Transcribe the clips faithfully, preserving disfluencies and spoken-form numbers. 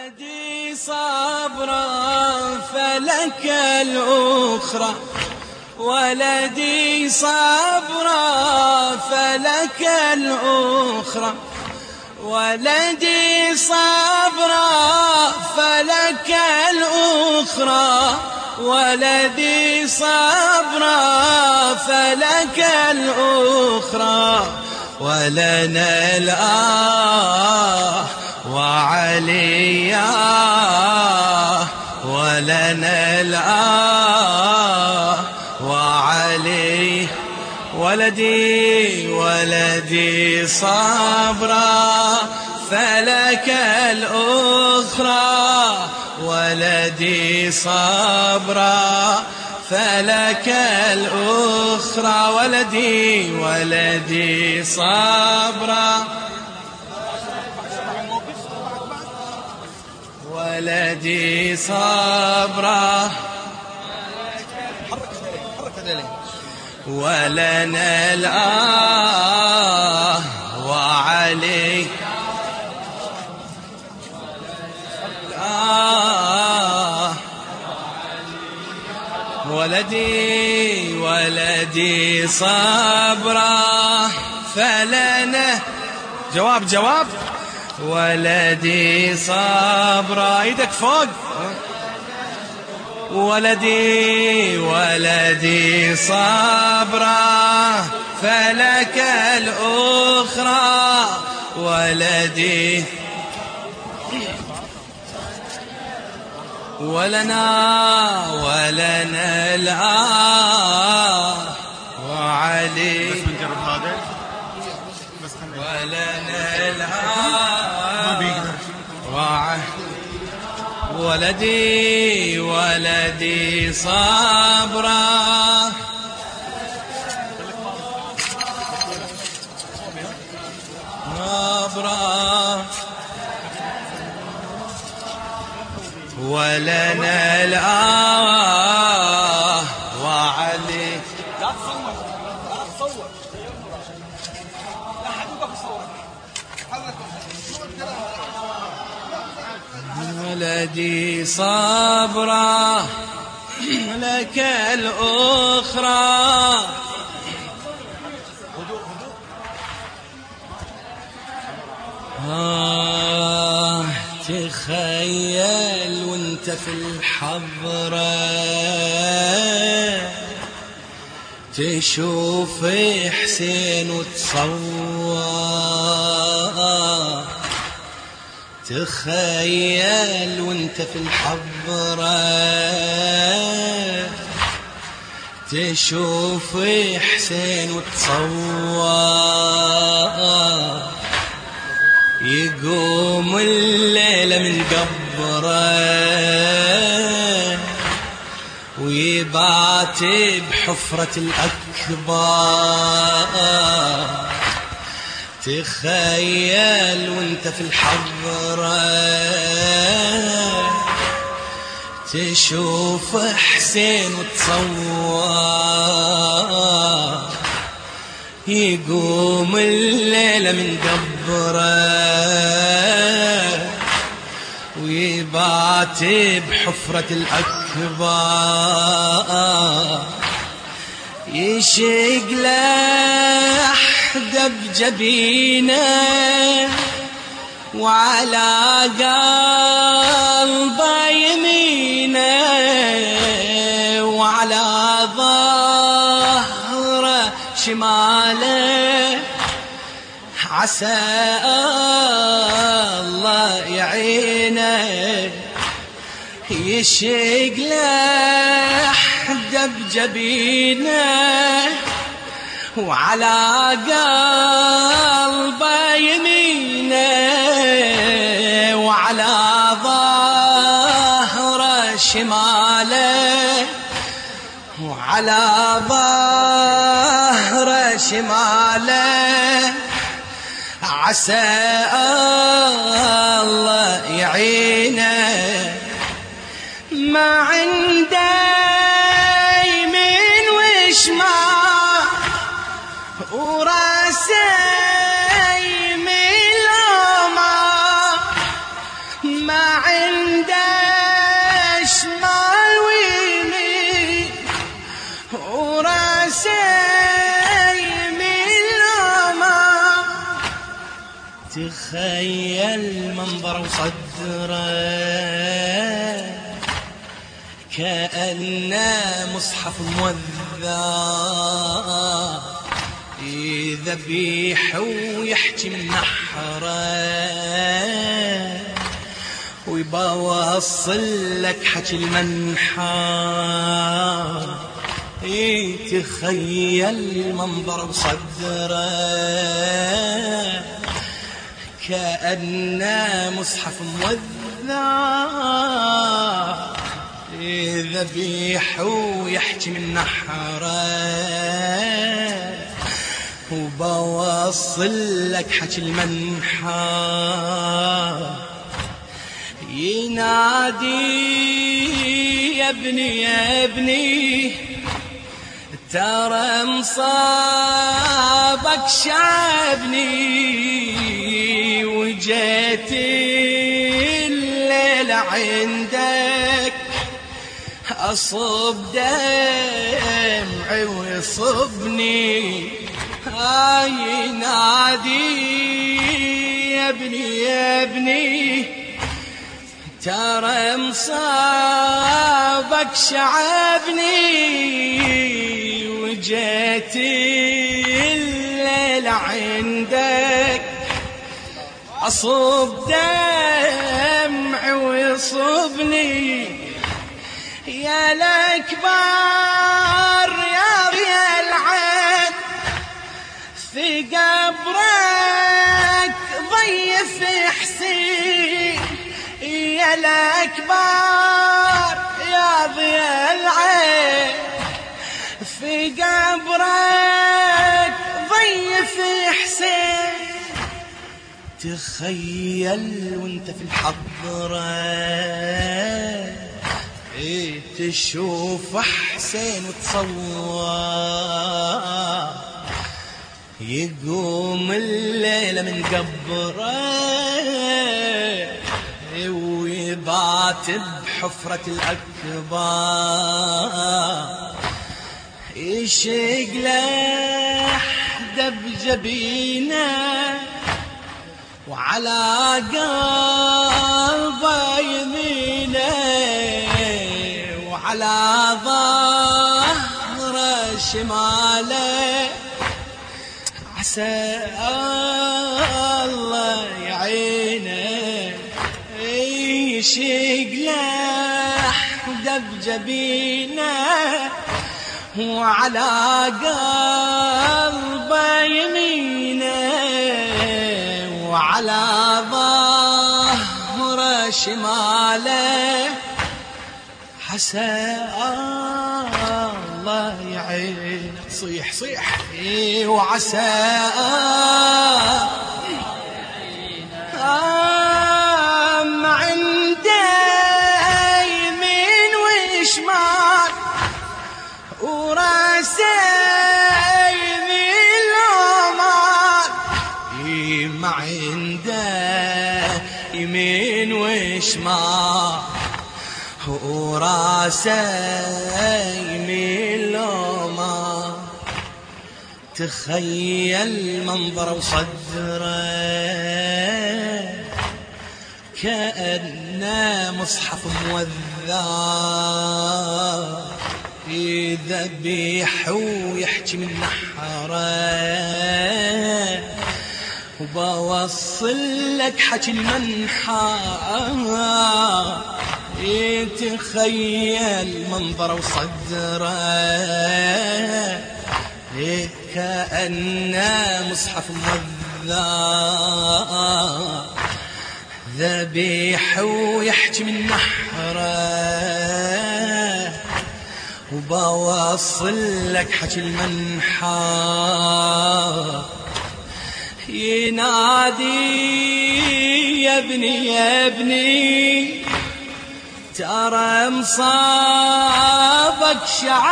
ولدي صبرا فلك الأخرى، ولدي صبرا فلك الأخرى، ولدي صبرا فلك الأخرى، ولدي صبرا فلك الأخرى، ولنا الآه وعلياه، ولنا الآه وعلي. ولدي ولدي صبرا فلك الأخرى، ولدي صبرا فلك الأخرى، ولدي ولدي صبرا، ولدي صبرا، ولنا الآه وعلي الآه. ولدي ولدي صبرا فلنا. جواب جواب. ولدي صبرا، ايدك فوق. ولدي ولدي صبرا فلك الأخرى، ولدي ولنا ولنا الآه وعلي. بس بنجرب هذا بس ولنا الآه ما بيقدر. ولدي ولدي صبرا صبرا، ولنا الآه وعلي. لا تصور لا تصور لا حد يوقف يصورك. ولدي صبرا لك الأخرى. آه تخيل وانت في الحضرة تشوف حسين وتصور، تخيل وانت في الحضرة تشوف حسين وتصور، يقوم الليلة من قبره ويبات بحفرة الأكبر. تخيل وانت في الحضرة تشوف حسين وتصور، يقوم الليلة من قبره ويبات بحفرة الأكبر، يشق لحده بجبينه وعلى قلبه يمينه وعلى ظهره شماله، عسى الله يعينه، يشق لحده بجبينه وعلى قلبه يمينه وعلى ظهره شماله وعلى ظهره شماله، عسى الله يعينه. ما عنده يمين وشمال وراسه يمين وما ما عنده تخيل منظر وصدره كأنه مصحف موذع يذبيح ويحكي من نحره ويبوصل لك حكي المنحى تخيل منظر وصدره كأنه مصحف موذع ذبيح ويحكي من نحره وبوصل لك حكي المنحى ينادي يا ابني يا ابني ترى مصابك شابني وجيت الليلة عندك أصب دمعي ويصبني هاي نادي يا ابني يا ابني ترى مصابك شعبني وجيت الليلة عندك أصب دمعي ويصبني يا الأكبر يا ريا العين في قبرك ضيف حسين يا الأكبر يا ضيا العين في قبرك ضيف حسين تخيل وانت في الحضرة ايه تشوف حسين وتصور يقوم الليلة من قبره ويبات بحفرة الأكبار يشق لحده بجبينه وعلى قلبه يمينه وعلى ظهره شماله عسى الله يعينه يشق لحده بجبينه وعلى قلبه يمينه وعلى ظهره شماله عسى الله يعينك صيح صيح وعسى ما عنده يمين وشمال وراسه يمين ومال ما عنده يمين وشمال وراسه يمين ومال تخيل منظر وصدره كأنه مصحف موذع يذبيح ويحكي من نحره وبوصل لك حكي المنحى يتخيل منظر وصدره كأنه مصحف موذع ذبيح ويحكي من نحره وبوصل لك حكي المنحى ينادي يا ابني يا ابني ترى مصابك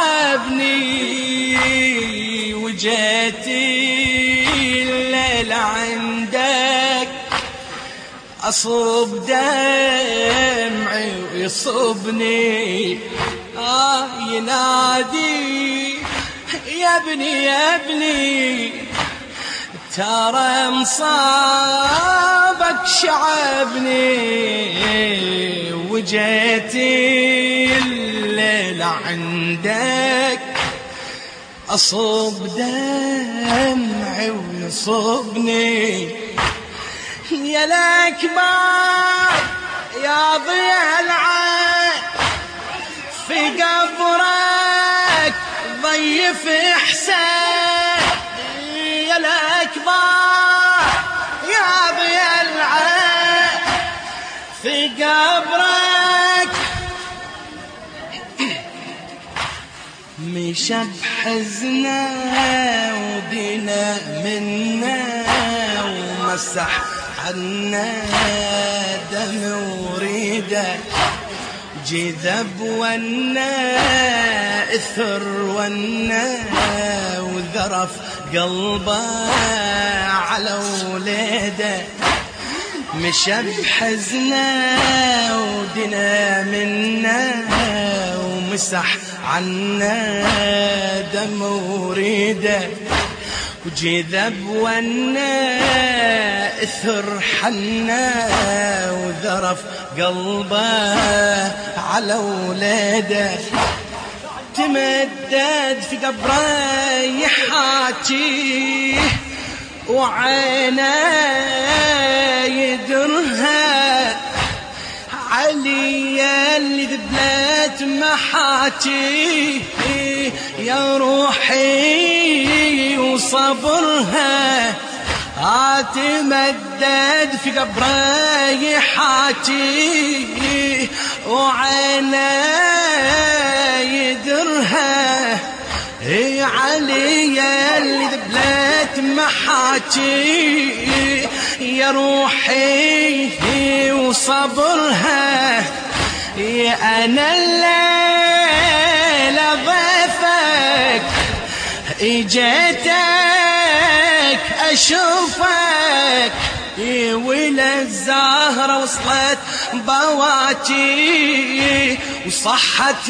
شعبني وجيت الليلة عندك أصب دمعي ويصبني آه ينادي يا ابني يا ابني ترى مصابك شعبني وجيتي الليل عندك أصب دمعي ويصبني يا الأكبر يا ضياء العين في قبرك ضيف إحسان يا الأكبر يا ضياء العين في قبرك مشى بحزنا ودينا منا ومسح عنا دم وريده جذب ونا اثر ونا وذرف قلبه على وليده مشى بحزنا ودنا منا ومسح عنا دم وريده وجذب ونا اثر حنا وذرف قلبه على ولاده تمدد في قبره يحاكيه وعينه يدرها علي اللي ذبلت محاكيه يا روحي وصبرها اتمدد في قبره يحاكيه وعينه يدرها علي اللي ذبلت محاكيه يا روحي وصبرها يا أنا الليلة ضيفك اجيتك أشوفك ولا الزهرة وصلت بواكي وصحت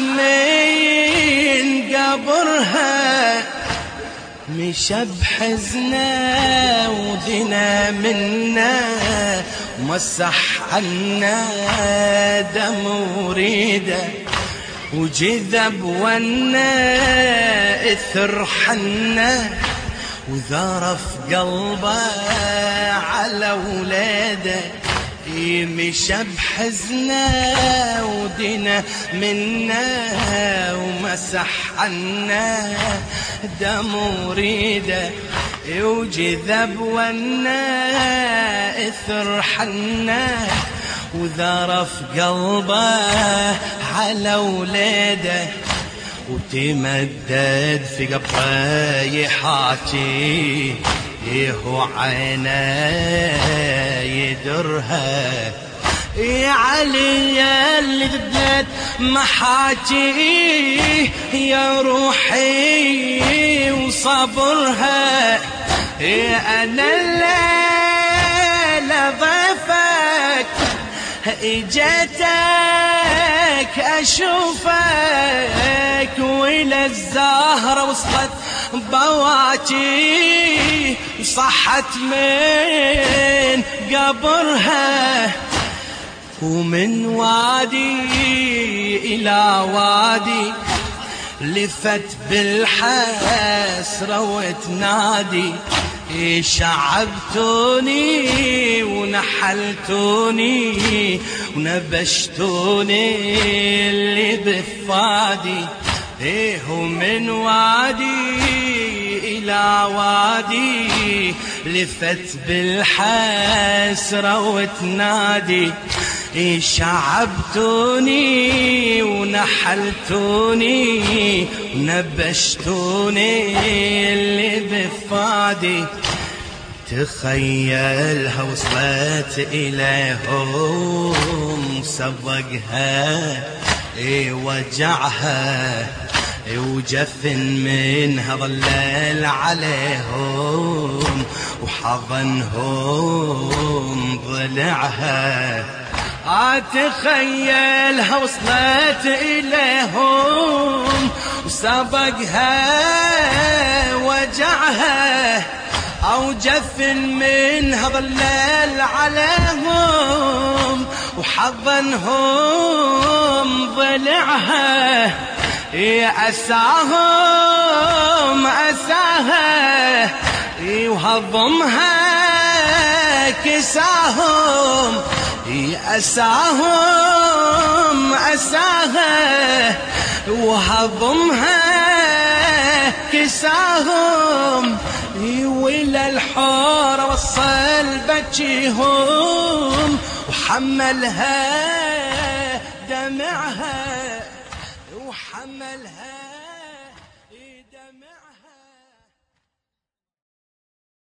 من قبرها مشى بحزنا ودنا منا ومسح عنا دم وريده وجذب ونا اثر حنا وذرف قلبه على ولاده مشى بحزنا ودنا منا ومسح عنا دم وريده وجذب ونا اثر حنا وذرف قلبه على ولاده وتمدد في قبره يحاكي هو عينه يدرها يا علي اللي ذبلت محاكي يا روحي وصبرها يا أنا الليلة ضيفك اجيتك اشوفك ولا الزهرة وصلت بواكي وصحت من قبرها ومن وادي إلى وادي لفت بالحسرة وتنادي شعبتوني ونحلتوني ونبشتوني اللي بفادي ايه من وادي إلى وادي لفت بالحسرة وتنادي شعبتوني ونحلتوني ونبشتوني اللي بفادي تخيلها وصلت إليهم سبقها اي وجعها وجفن منها ظلل عليهم وحضنهم ضلعها اتخيلها وصلت إليهم وسبقها وجعها أو جفن منها ظلل عليهم وحضنهم ضلعها أساهم أساها وهضمها كساهم أساهم أساها وهضمها كساهم وإلى الحور وصل بجيهم وحملها دمعها وحملها